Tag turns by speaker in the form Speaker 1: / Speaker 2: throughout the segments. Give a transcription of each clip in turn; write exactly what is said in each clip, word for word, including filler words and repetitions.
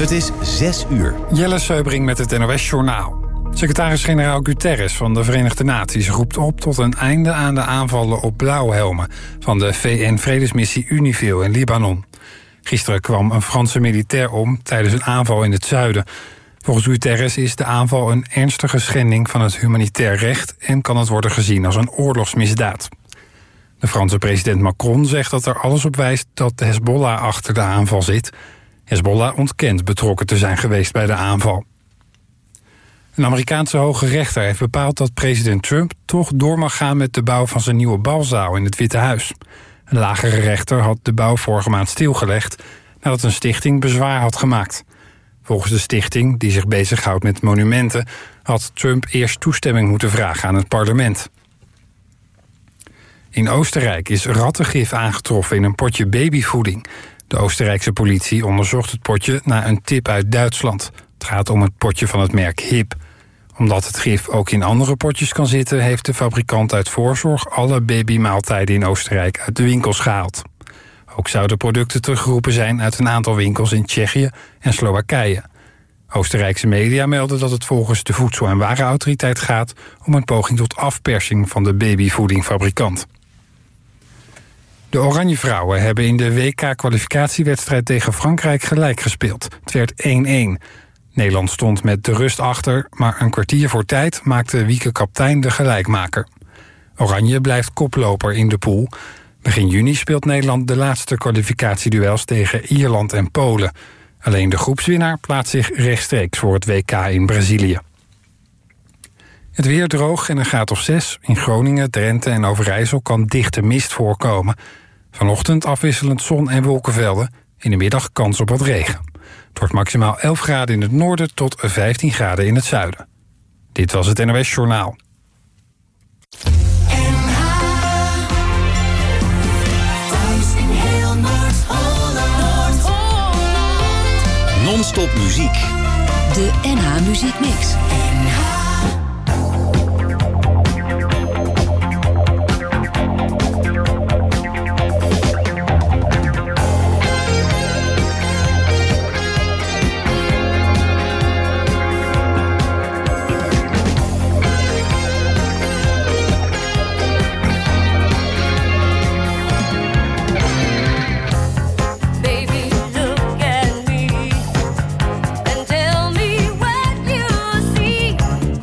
Speaker 1: Het is zes uur.
Speaker 2: Jelle Seubring met het N O S-journaal. Secretaris-generaal Guterres van de Verenigde Naties roept op tot een einde aan de aanvallen op blauwhelmen van de V N-vredesmissie UNIFIL in Libanon. Gisteren kwam een Franse militair om tijdens een aanval in het zuiden. Volgens Guterres is de aanval een ernstige schending van het humanitair recht en kan het worden gezien als een oorlogsmisdaad. De Franse president Macron zegt dat er alles op wijst dat Hezbollah achter de aanval zit. Hezbollah ontkent betrokken te zijn geweest bij de aanval. Een Amerikaanse hoge rechter heeft bepaald dat president Trump toch door mag gaan met de bouw van zijn nieuwe balzaal in het Witte Huis. Een lagere rechter had de bouw vorige maand stilgelegd nadat een stichting bezwaar had gemaakt. Volgens de stichting, die zich bezighoudt met monumenten, had Trump eerst toestemming moeten vragen aan het parlement. In Oostenrijk is rattengif aangetroffen in een potje babyvoeding. De Oostenrijkse politie onderzocht het potje na een tip uit Duitsland. Het gaat om het potje van het merk Hip. Omdat het gif ook in andere potjes kan zitten, heeft de fabrikant uit voorzorg alle babymaaltijden in Oostenrijk uit de winkels gehaald. Ook zouden producten teruggeroepen zijn uit een aantal winkels in Tsjechië en Slowakije. Oostenrijkse media melden dat het volgens de Voedsel- en Warenautoriteit gaat om een poging tot afpersing van de babyvoedingfabrikant. De Oranje Vrouwen hebben in de W K-kwalificatiewedstrijd tegen Frankrijk gelijk gespeeld. Het werd één-één. Nederland stond met de rust achter, maar een kwartier voor tijd maakte Wieke Kaptein de gelijkmaker. Oranje blijft koploper in de pool. Begin juni speelt Nederland de laatste kwalificatieduels tegen Ierland en Polen. Alleen de groepswinnaar plaatst zich rechtstreeks voor het W K in Brazilië. Het weer droog en een graad of zes. In Groningen, Drenthe en Overijssel kan dichte mist voorkomen. Vanochtend afwisselend zon en wolkenvelden. In de middag kans op wat regen. Het wordt maximaal elf graden in het noorden tot vijftien graden in het zuiden. Dit was het N O S-journaal.
Speaker 1: Non-stop muziek.
Speaker 3: De N H Muziek Mix.
Speaker 4: Tell me what you see.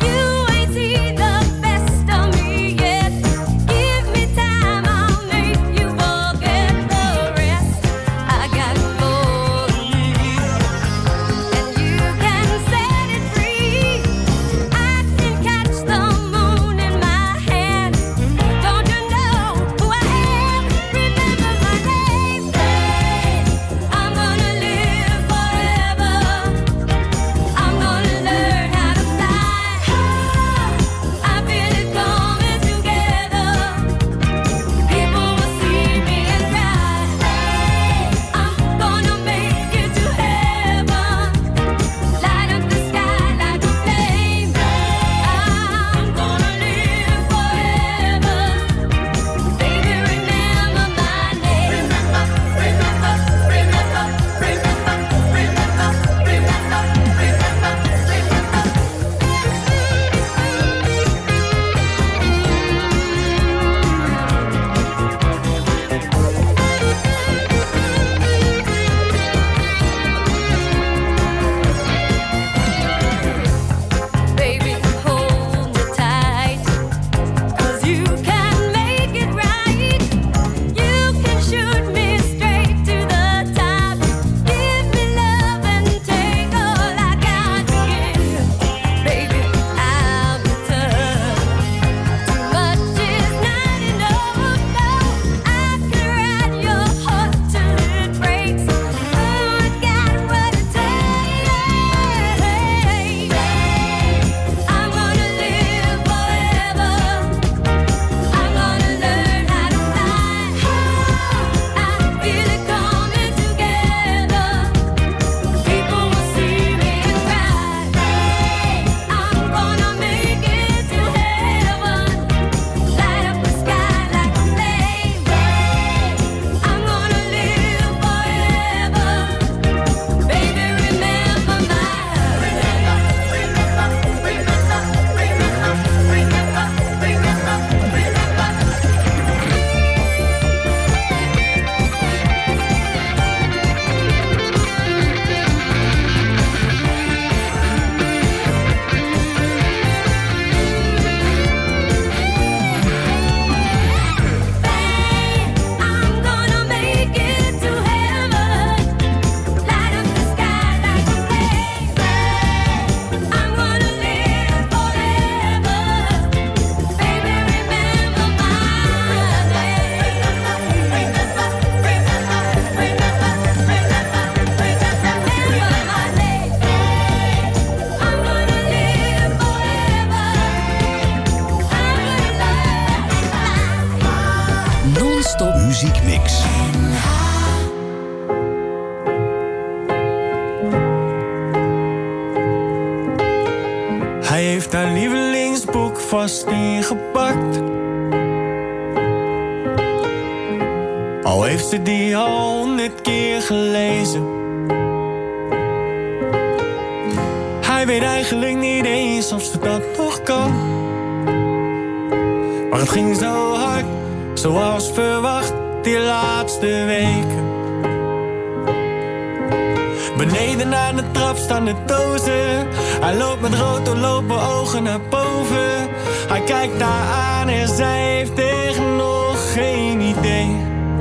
Speaker 1: Muziekmix.
Speaker 4: Hij heeft haar lievelingsboek vast ingepakt. Al heeft ze die al honderd keer gelezen. Hij weet eigenlijk niet eens of ze dat nog kan. Maar het ging zo hard, zoals verwacht, die laatste weken. Beneden aan de trap staan de dozen. Hij loopt met rood doorlopen ogen naar boven. Hij kijkt haar aan en zij heeft echt nog geen idee.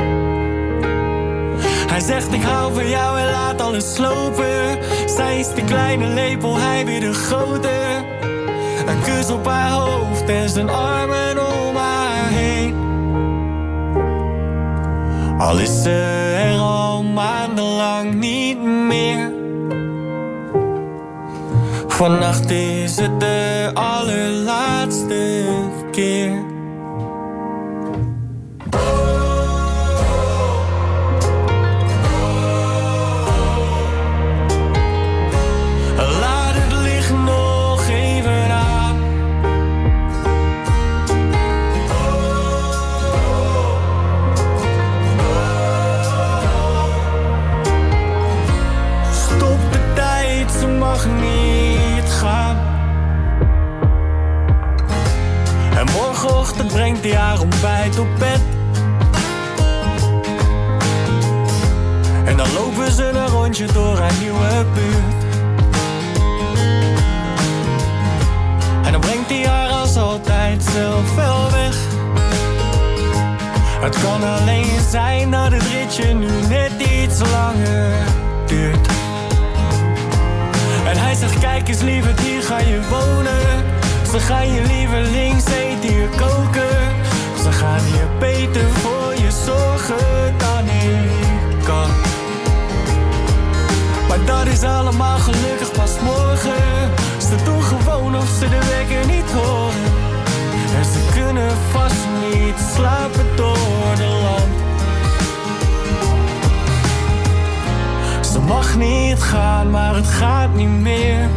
Speaker 4: Hij zegt ik hou van jou en laat alles slopen. Zij is de kleine lepel, hij weer de grote. Een kus op haar hoofd en zijn armen om haar heen. Al is ze er al maandenlang niet meer. Vannacht is het de allerlaatste keer. Laat het licht nog even aan. Stop de tijd, ze mag niet gaan. En morgenochtend brengt hij haar ontbijt op bed. En dan lopen ze een rondje door haar nieuwe buurt. En dan brengt hij haar als altijd zelf wel weg. Het kan alleen zijn dat het ritje nu net iets langer duurt. En hij zegt kijk eens lieverd, hier ga je wonen. Ze gaan je lievelingseten hier koken. Ze gaan hier beter voor je zorgen dan ik kan. Maar dat is allemaal gelukkig pas morgen. Ze doen gewoon of ze de wekker niet horen. En ze kunnen vast niet slapen door de lamp. Ze mag niet gaan, maar het gaat niet meer.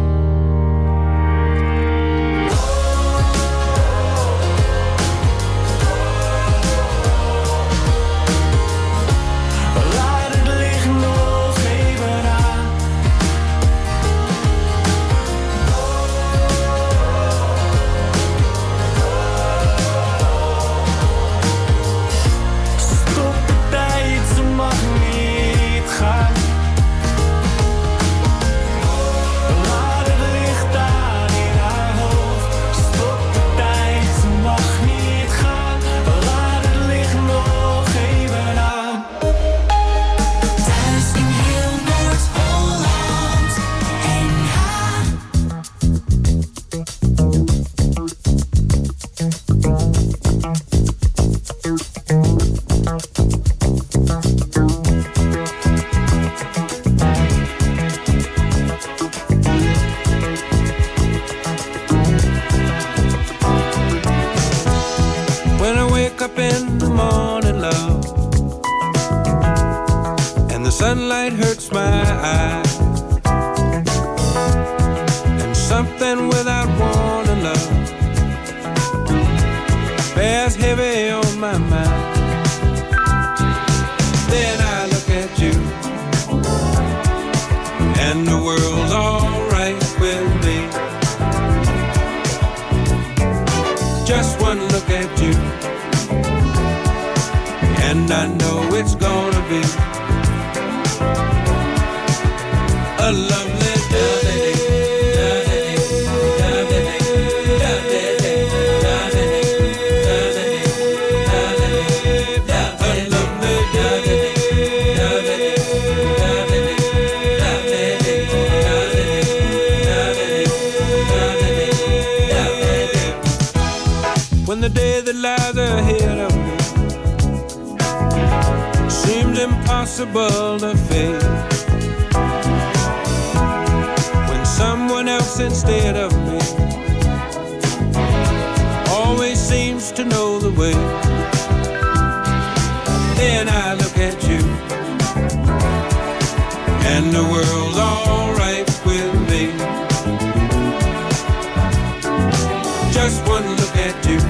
Speaker 5: Sunlight hurts my eyes, and something without warning love bears heavy on my mind. Then I look at you, and the world's alright with me. Just one look at you, and I know it's gonna be a lovely day. When the day that lies ahead of me seems impossible to face, someone else instead of me always seems to know the way. Then I look at you, and the world's alright with me. Just one look at you,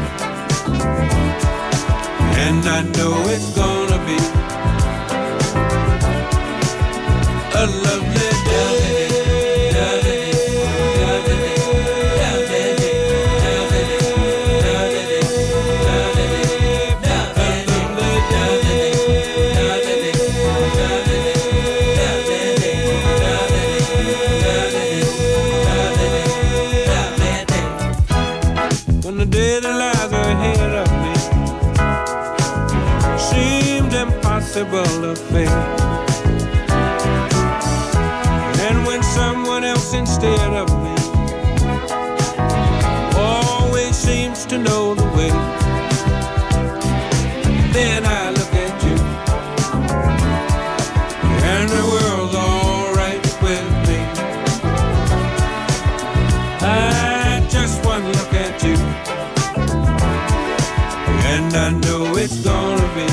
Speaker 5: and I know it's gonna be a lovely day. When the day that lies ahead of me seems impossible to face, and when someone else instead of me always seems to know the way, then I look at you, and the world's alright with me. I just one look at you, and I know it's gonna be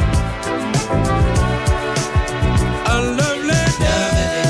Speaker 5: a lovely day.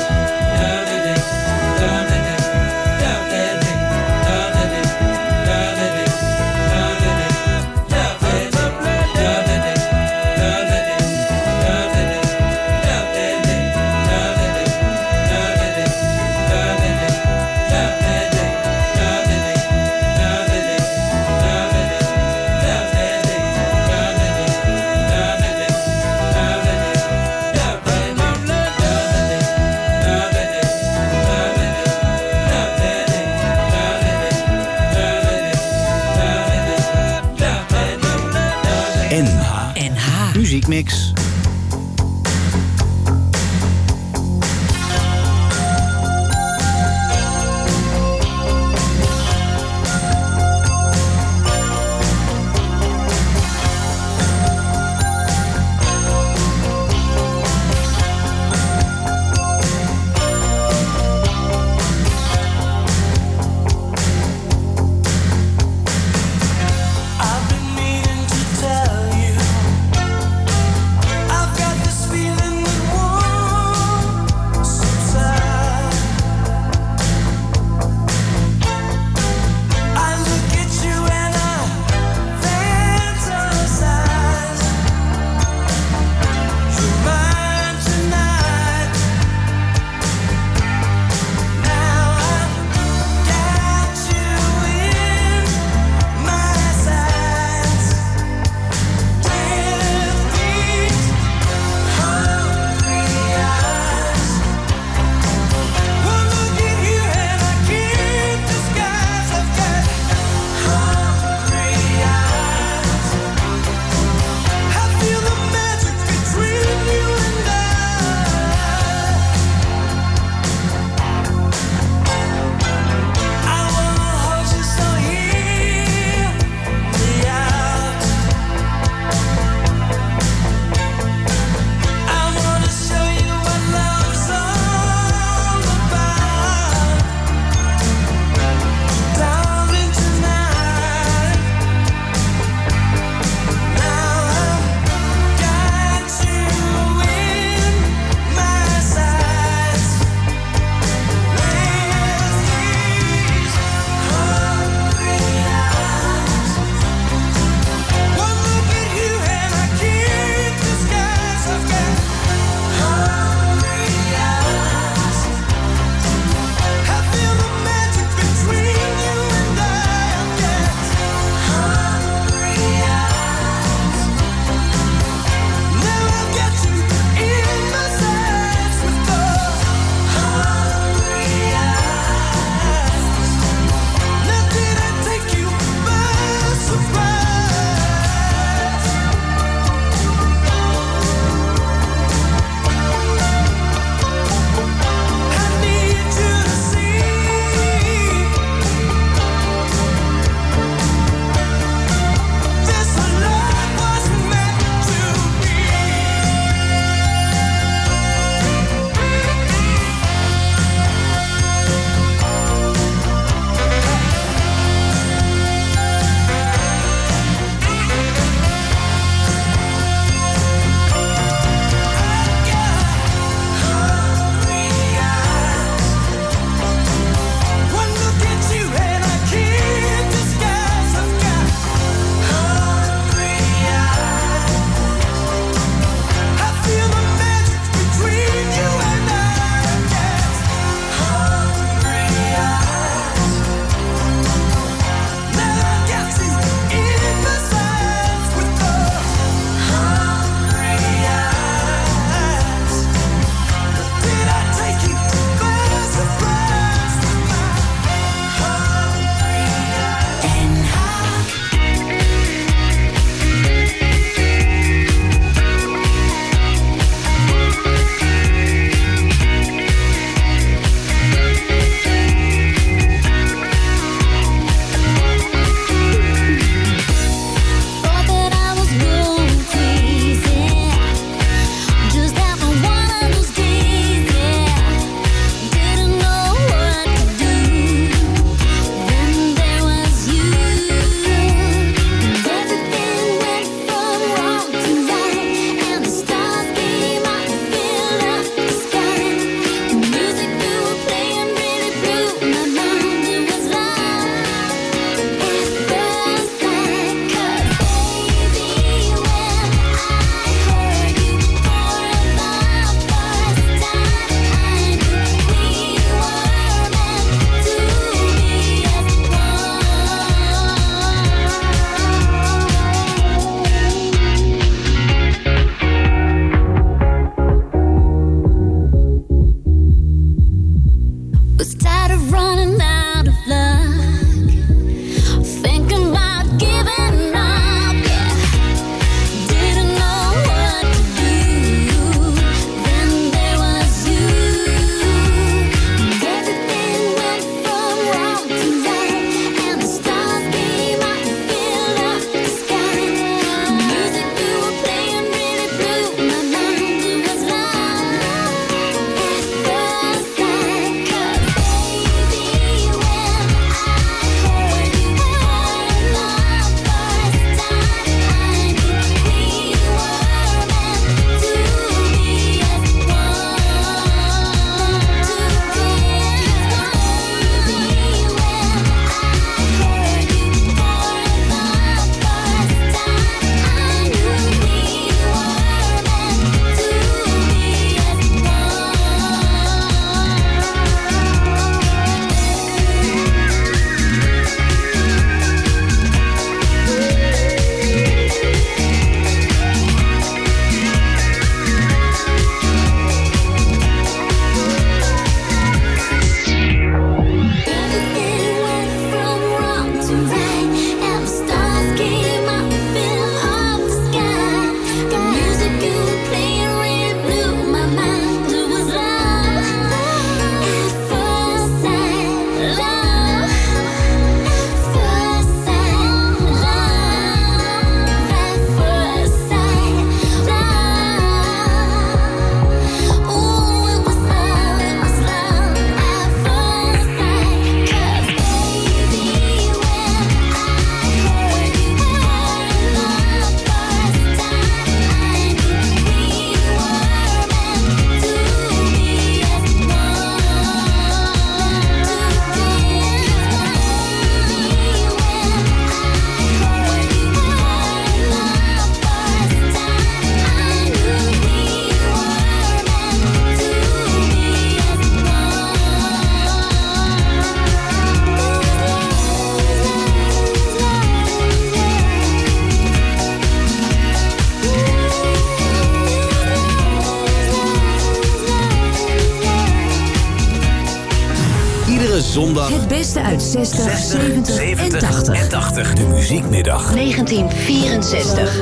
Speaker 1: N H Muziekmix.
Speaker 4: I've been meaning to tell you
Speaker 1: Zondag.
Speaker 3: Het beste uit zestig,
Speaker 1: zestig,
Speaker 3: zeventig,
Speaker 1: zeventig
Speaker 3: en tachtig.
Speaker 1: en tachtig. De Muziekmiddag.
Speaker 3: negentien vierenzestig.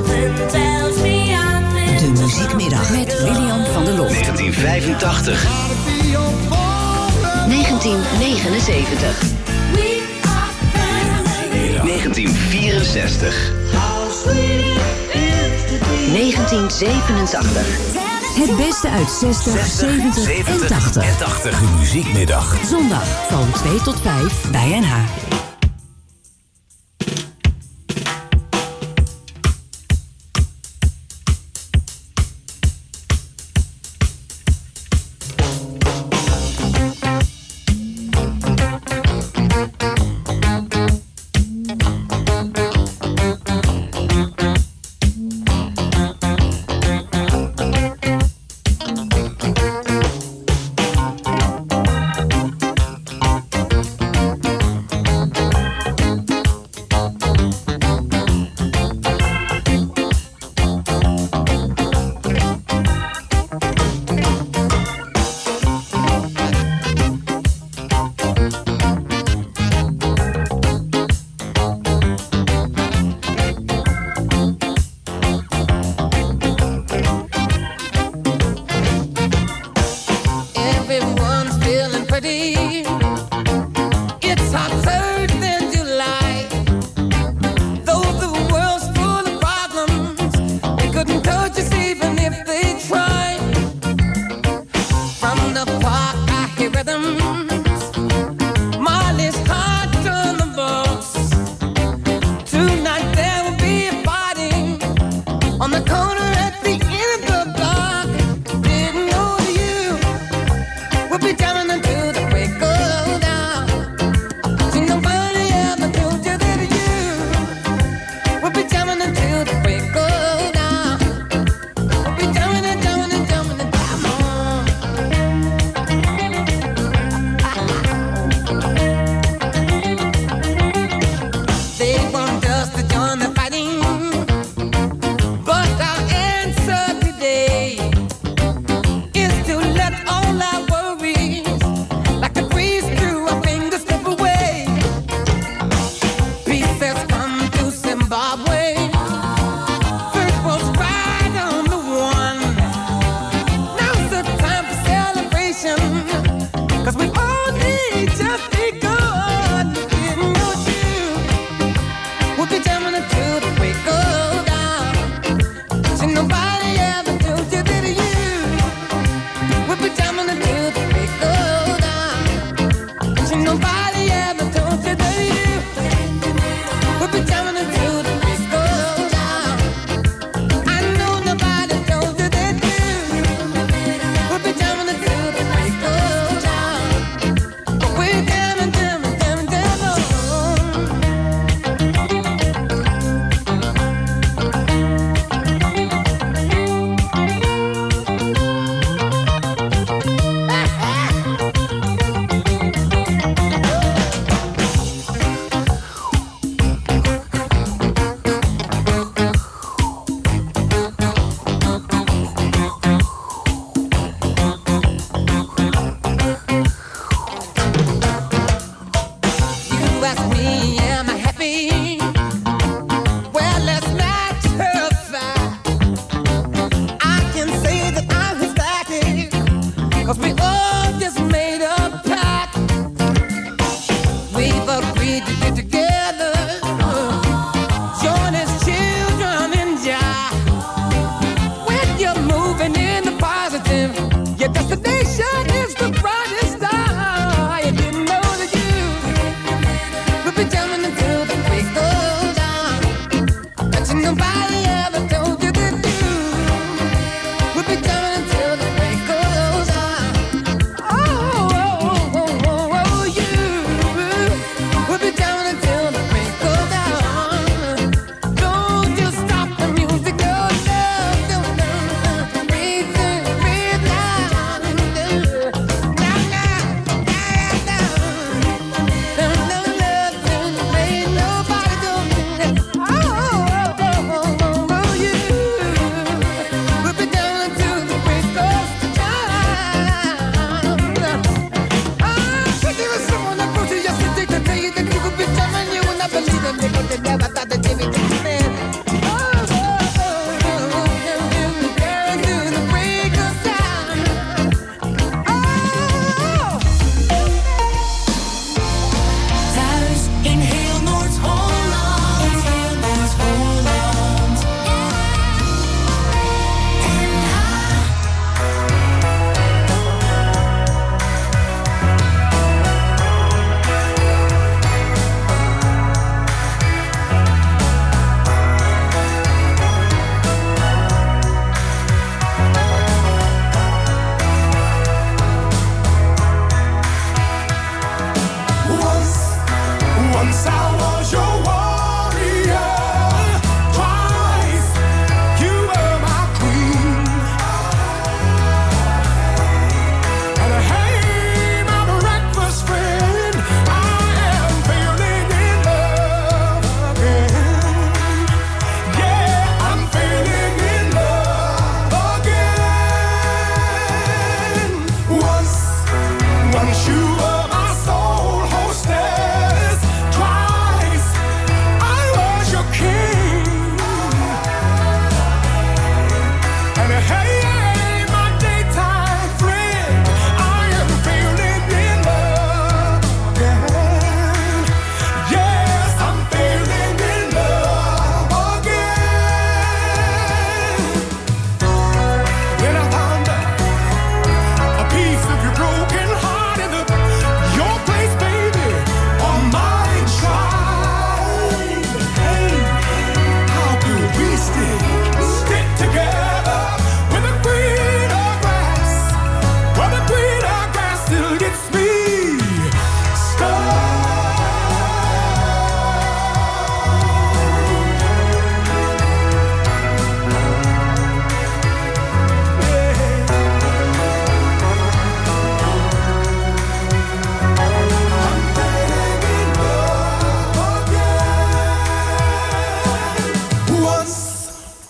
Speaker 3: De Muziekmiddag met William van der Lof.
Speaker 1: negentien vijfentachtig.
Speaker 3: negentien negenenzeventig.
Speaker 1: negentien vierenzestig.
Speaker 3: negentien zevenentachtig. Het beste uit zestig, zeventig en tachtig.
Speaker 1: en tachtig. De Muziekmiddag.
Speaker 3: Zondag van twee tot vijf bij N H.
Speaker 6: We'll be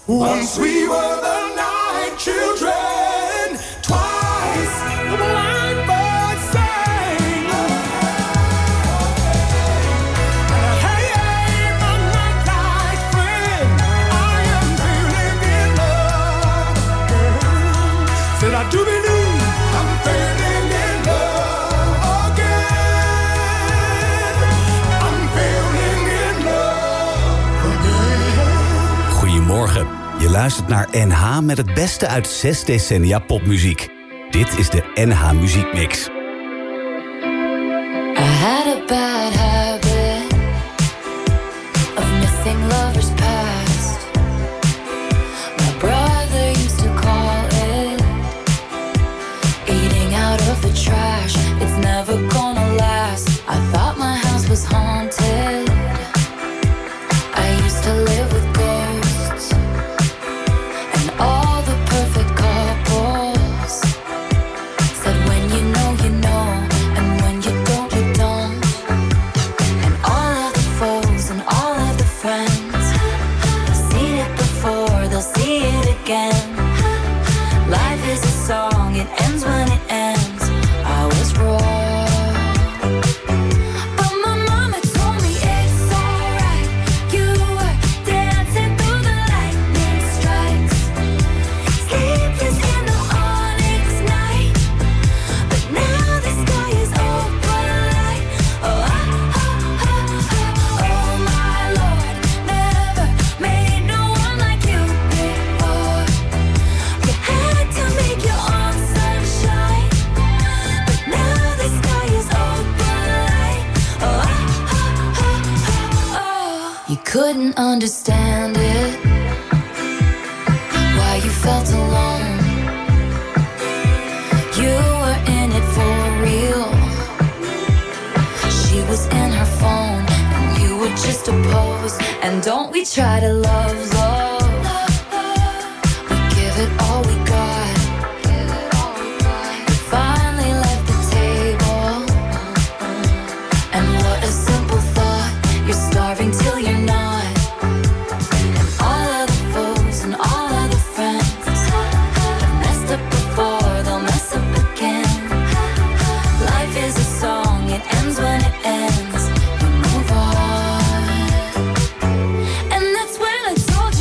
Speaker 4: Once we were the night children, twice the blackbird sang. Hey, hey, my night friend, I am feeling in love. Said I do believe I'm feeling in love again. I'm feeling in love again.
Speaker 1: Goedemorgen. Je luistert naar N H met het beste uit zes decennia popmuziek. Dit is de N H Muziekmix.
Speaker 6: I had a bad habit of missing lovers past. My brother used to call it eating out of the trash. It's never gonna last. I thought my house was haunted. I used to live with ghosts and all the perfect couples said when you know you know, and when you don't you don't. And all of the foes and all of the friends have seen it before, they'll see it again. Life is a song, it ends when it ends. I was wrong, but my mama told me it's alright. You were dancing through the lightning strikes, sleepless in the onyx night. But now the sky is open light. Oh, ah, ah, ah, ah. Oh my Lord, never made no one like you before. You had to make your own sunshine, but now the sky is open light. Oh, ah, ah, ah, ah, oh. You couldn't understand it, why you felt alone. You were in it for real. She was in her phone, and you were just a pose. And don't we try to love love? We give it all we got. We finally left the table, and what a simple thought. You're starving till you're not. And all of the foes and all of the friends have messed up before, they'll mess up again. Life is a song, it ends when it ends. You move on. And that's when I told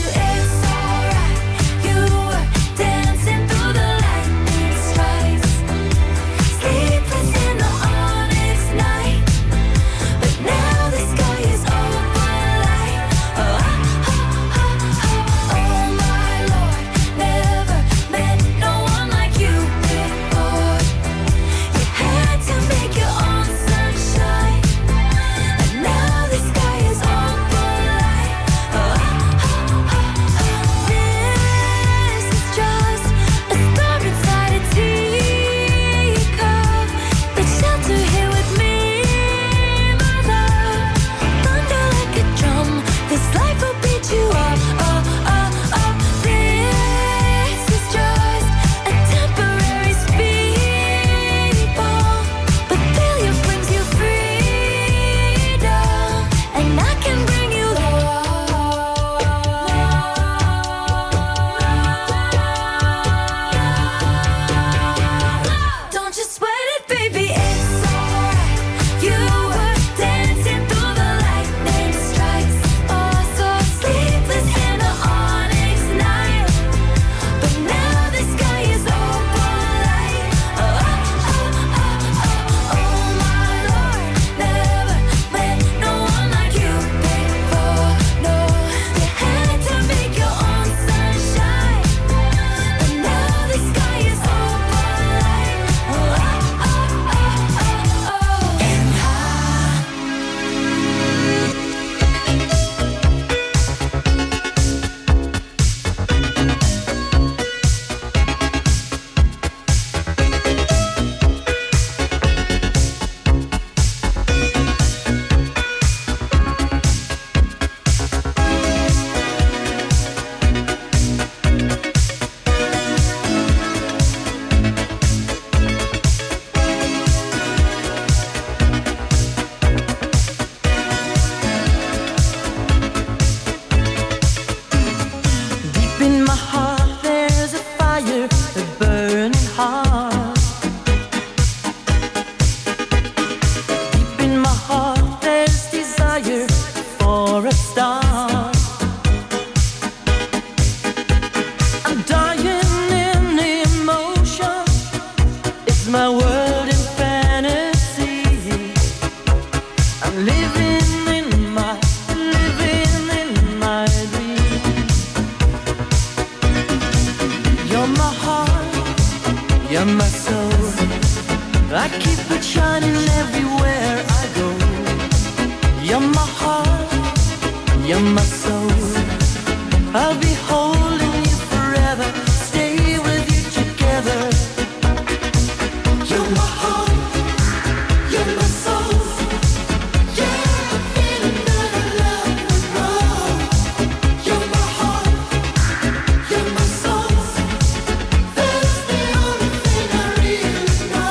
Speaker 7: You're my soul. I keep it shining everywhere I go. You're my heart. You're my soul. I'll be holding you forever. Stay with you together. You're my heart. You're my soul. Yeah, I'm feeling that I love you wrong. You're my heart. You're my soul. That's the only thing I really know.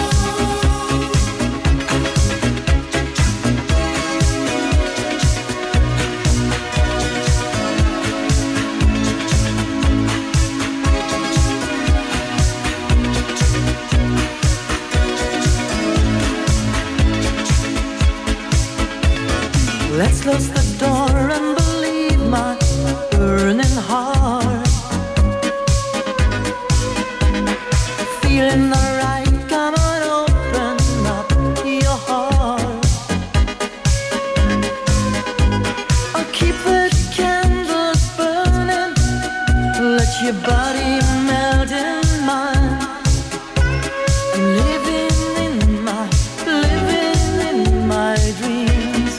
Speaker 7: Let's close the door and believe my burning heart. Feeling alright, come on, open up your heart. I'll keep the candles burning. Let your body melt in mine. I'm living in my, living in my dreams.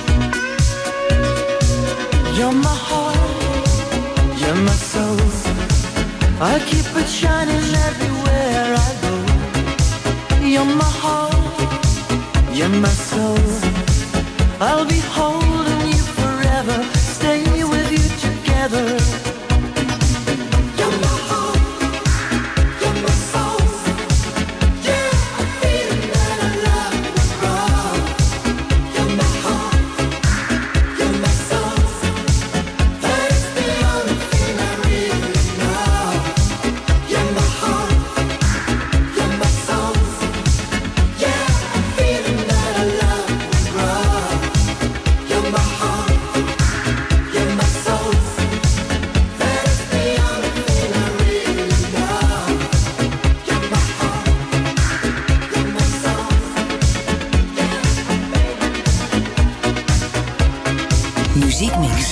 Speaker 7: You're my heart, you're my soul. I keep it shining everywhere I go. You're my heart, you're my soul. I'll be holding you forever. Stay with you together. You're my heart, you're my soul. Yeah, I'm feeling that I love you wrong. You're my heart, you're my soul. That's the only thing I really know. You're my heart, you're my soul. Yeah, I'm feeling that I love you wrong. You're my heart, you're my soul. That's the only thing I really know. You're my heart, you're my soul.
Speaker 3: Muziekmix.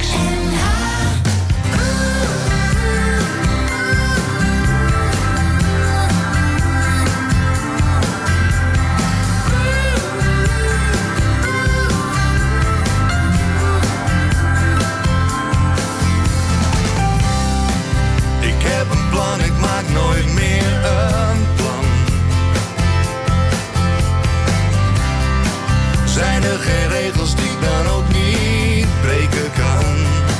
Speaker 8: Ik heb een plan, ik maak nooit meer een plan. Zijn er geen regels die ik dan ook niet breken kan?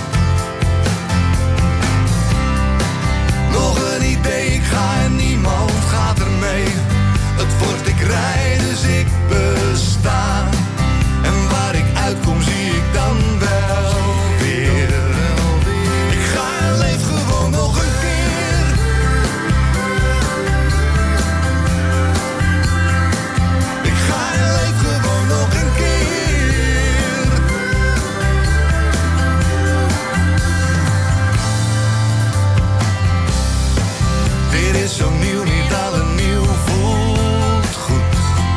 Speaker 8: Nog een idee, ik ga en niemand gaat er mee. Het wordt ik rij, dus ik besta. En waar ik uitkom zie ik dan wel weer. Ik ga en leef gewoon nog een keer. Ik ga en leef gewoon nog een keer. Dit is zo nieuw, niet alle nieuw voelt goed.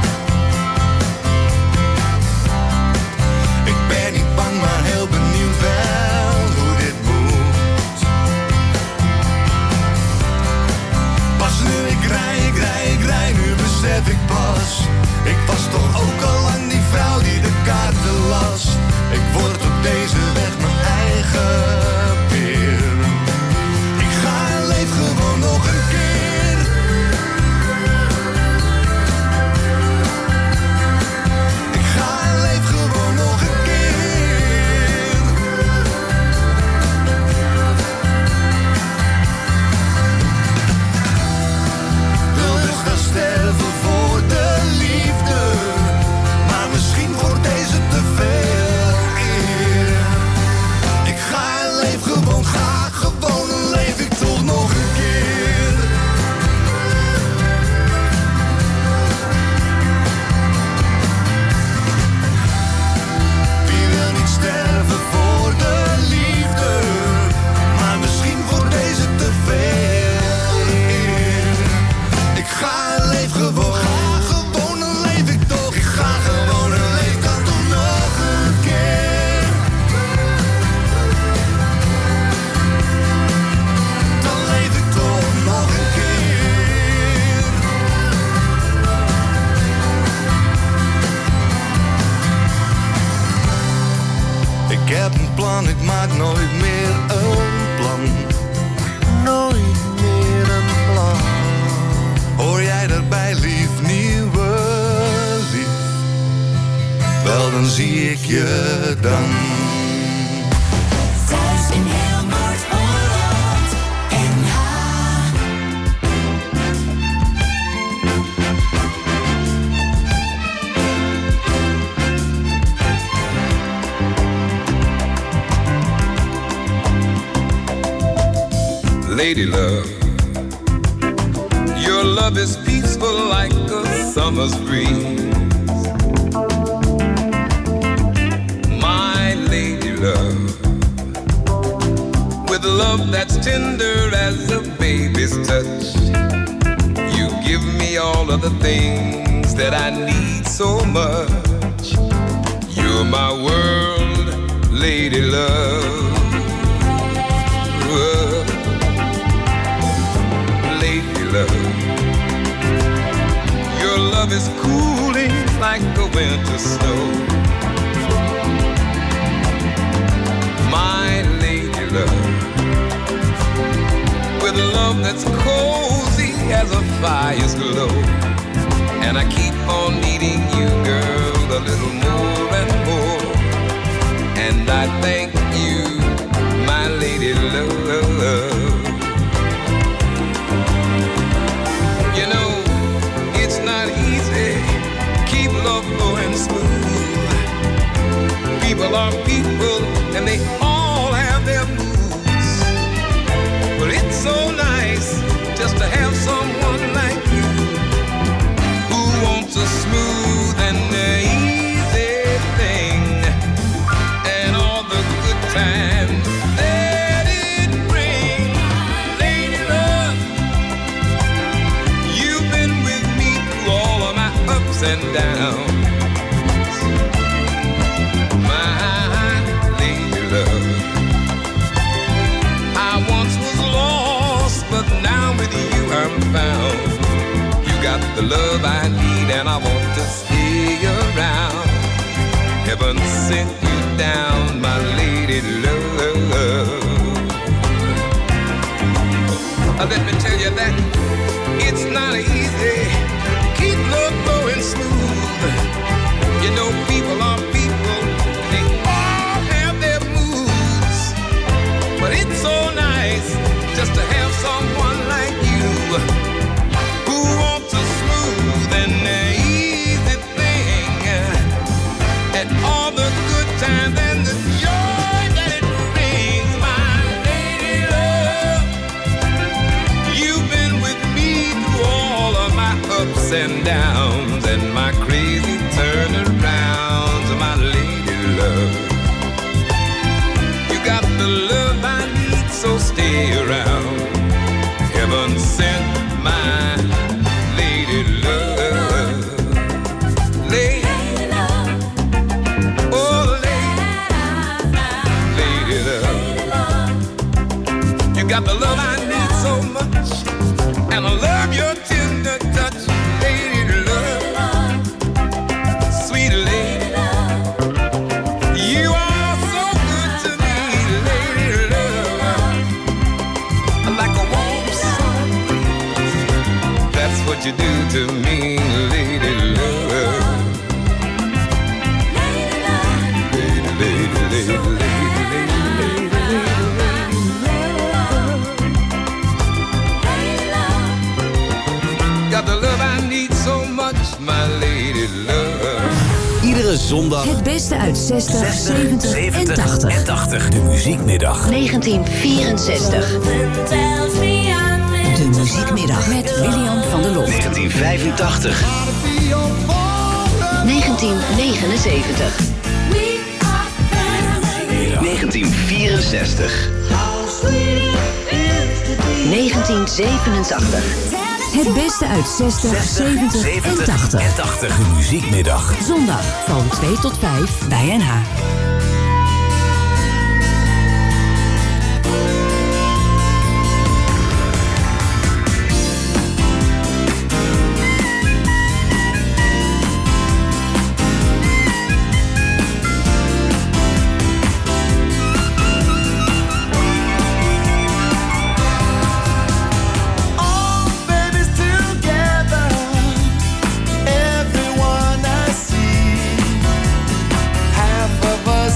Speaker 8: Ik ben niet bang, maar heel benieuwd wel hoe dit moet. Pas nu ik rij, ik rij, ik rij, nu besef ik pas. Ik was toch ook al lang die vrouw die de kaarten las. Ik word op deze weg mijn eigen peer. Ik ga en leef gewoon nog een keer. Ik ga en leef gewoon nog een keer. Wil dus gaan sterven voor de liefde.
Speaker 5: lady love. Your love is peaceful like a summer's breeze. My lady love, with love that's tender as a baby's touch. You give me all of the things that I need so much. You're my world, lady love. Lady love, your love is cooling like the winter snow. My lady love, with love that's cozy as a fire's glow. And I keep on needing you, girl, a little more and more. And I thank you, my lady love. You know, it's not easy, keep love going smooth. People are people, and they all have their moods. But it's so nice just to have someone like you, who wants a smooth and easy thing, and all the good times that it brings. Lady love, you've been with me through all of my ups and downs. My lady love, I once was lost, but now with you I'm found. You got the love I need, and I want to stay around. Heaven sent you down, my lady love. Uh, Let me tell you that it's not easy. Keep love going smooth. You know, people are people, and they all have their moods. But it's so nice just to have someone like you, who wants a smooth and easy thing, and all the good times and the joy that it brings. My lady love, you've been with me through all of my ups and downs and my crazy turnarounds. My lady love, you got the love I need, so stay around. Heaven sent my lady love. Lady love, oh lady, lady love. You got the love I need so much, and I love your tender touch. Lady love, sweet lady love, you are so good to me. Lady love, like a warm sun breeze. That's what you do to me, lady love. Lady, lady, lady, lady, lady, lady love. Got the love I need so much, my lady love.
Speaker 1: Iedere zondag
Speaker 3: Het beste uit zestig, zeventig en tachtig.
Speaker 1: en tachtig. De Muziekmiddag.
Speaker 3: negentien vierenzestig. De Muziekmiddag met William van der Lof.
Speaker 1: negentien vijfentachtig.
Speaker 3: negentien negenenzeventig.
Speaker 1: negentien vierenzestig.
Speaker 3: negentien zevenentachtig. Het beste uit zestig, zeventig en tachtig.
Speaker 1: en tachtig. De Muziekmiddag.
Speaker 3: Zondag van twee tot vijf bij N H.
Speaker 8: All babies together, everyone I see. Half of us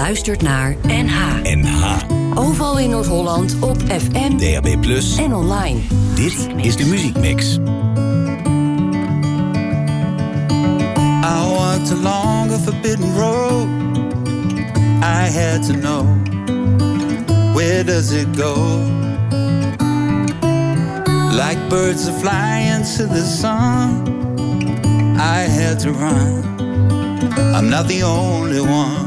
Speaker 3: luistert naar N H.
Speaker 1: N H.
Speaker 3: Overal in Noord-Holland op F M,
Speaker 1: D A B plus,
Speaker 3: en online.
Speaker 1: Dit is de Muziekmix.
Speaker 9: I walked along a forbidden road. I had to know, where does it go? Like birds that fly into the sun, I had to run. I'm not the only one.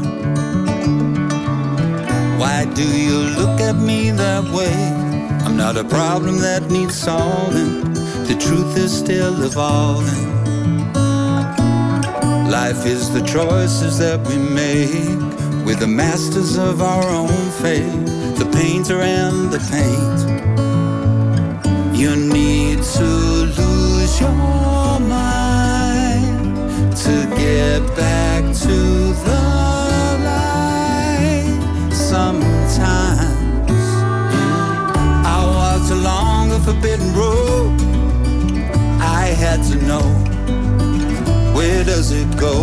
Speaker 9: Why do you look at me that way? I'm not a problem that needs solving. The truth is still evolving. Life is the choices that we make. We're the masters of our own fate, the painter and the paint. You need to lose your mind to get back to the light. Sometimes I walked along a forbidden road. I had to know, where does it go?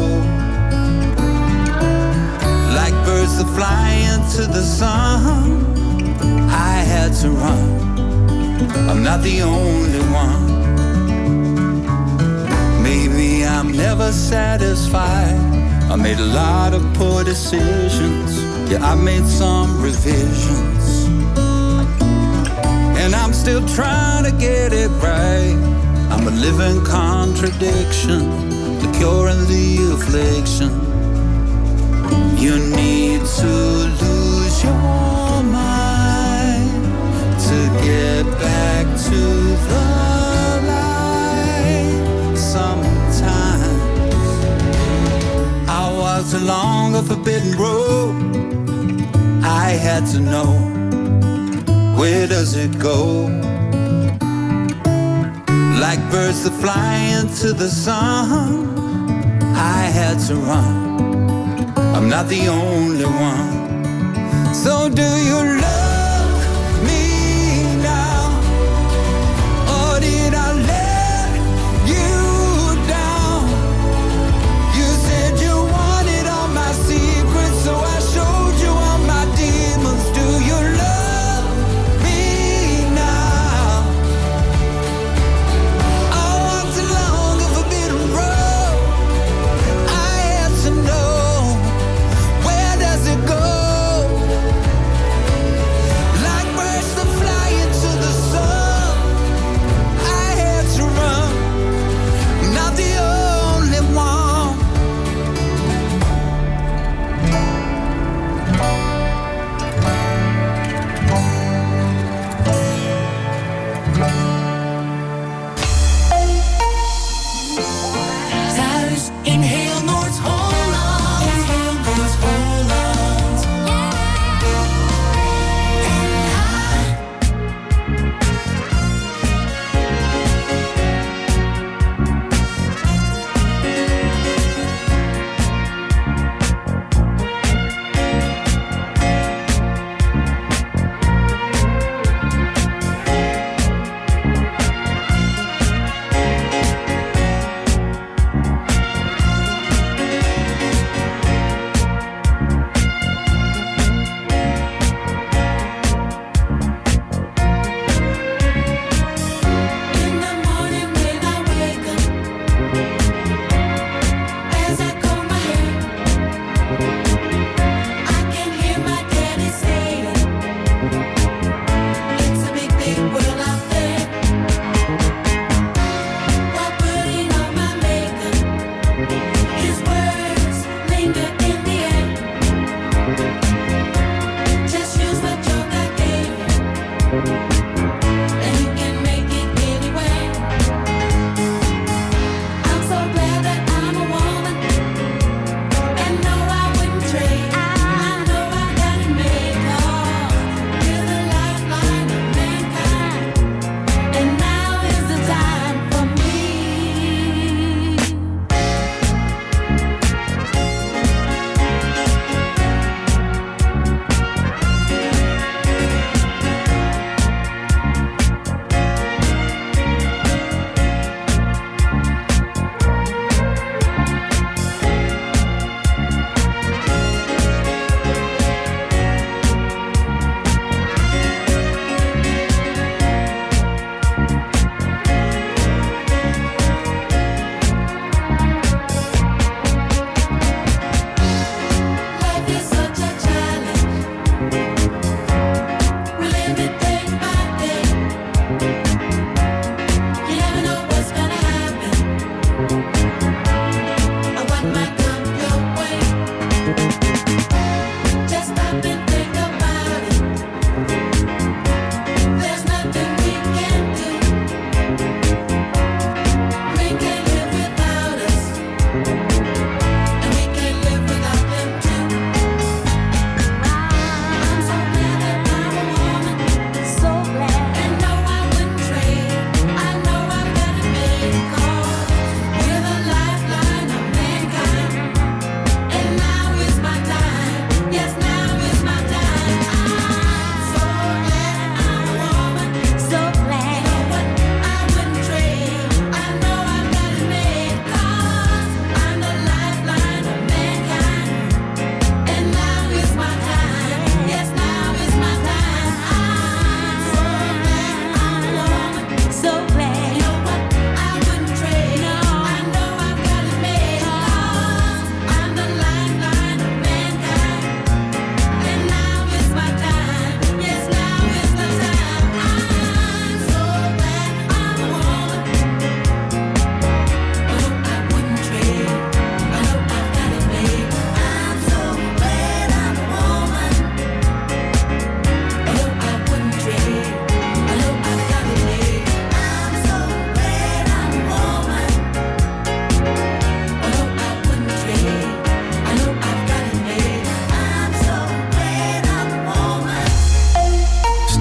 Speaker 9: Like birds that fly into the sun, I had to run. I'm not the only one. Maybe I'm never satisfied. I made a lot of poor decisions. Yeah, I made some revisions. And I'm still trying to get it right. I'm a living contradiction, the cure and the affliction. You need to lose your mind to get back to the light. Sometimes I walked along a forbidden road. I had to know, where does it go? Like birds that fly into the sun, I had to run. I'm not the only one. So do you love me now? Or did I let you down? You said you wanted all my secrets, so I showed you all my demons. Do you love me now? I walked along a forbidden road. I had to know, where does it go?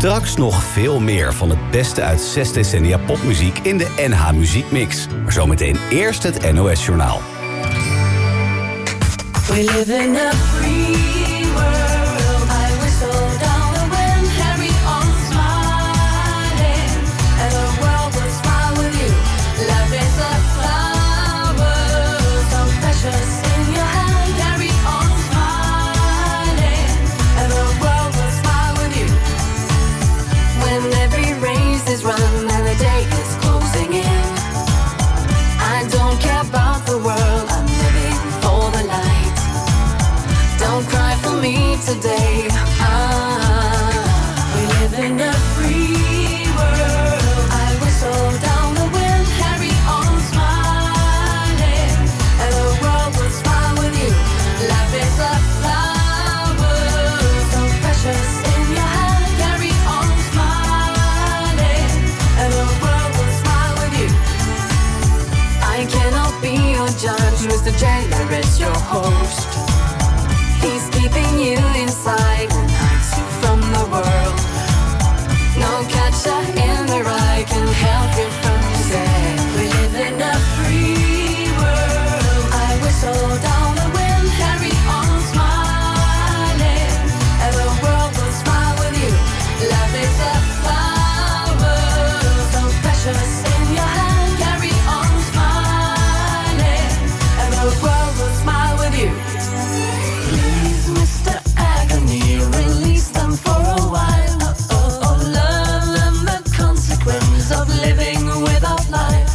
Speaker 1: Straks nog veel meer van het beste uit zes decennia popmuziek in de N H Muziekmix. Maar zometeen eerst het N O S-journaal.
Speaker 7: We live in a free world. I whistle down the wind, carry on smiling, and the world will smile with you. Love is a flower, so precious in your hand. Carry on smiling, and the world will smile with you. When every race is run and the day is closing in, I don't care about the world. I'm living for the light. Don't cry for me today. Ah, we live in a free world. I whistle down the wind, carry on smiling, and the world will smile with you. Life is a flower, so precious in your hand. Carry on smiling, and the world will smile with you. I cannot be your judge, Mister Jailer is your host. He's keeping you inside and hides you from the world. No catcher in the rye can help you from yourself. We live in a free world. I whistle down the wind, carry on smiling, and the world will smile with you. Love is a flower, so precious in your hand. Carry on smiling, and the world will smile with you. Mister Agony, release them for a while. Oh, oh, oh, learn them the consequence of living without life.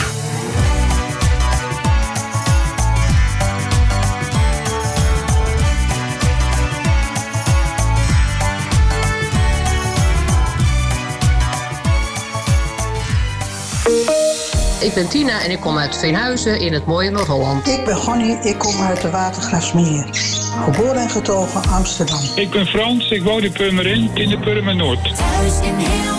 Speaker 10: Ik ben Tina en ik kom uit Veenhuizen in het mooie Noord-Holland.
Speaker 11: Ik ben Gonnie, ik kom uit de Watergraafsmeer. Geboren en getogen Amsterdam.
Speaker 12: Ik ben Frans, ik woon in Purmerend in de Purmernoord.
Speaker 7: Thuis in heel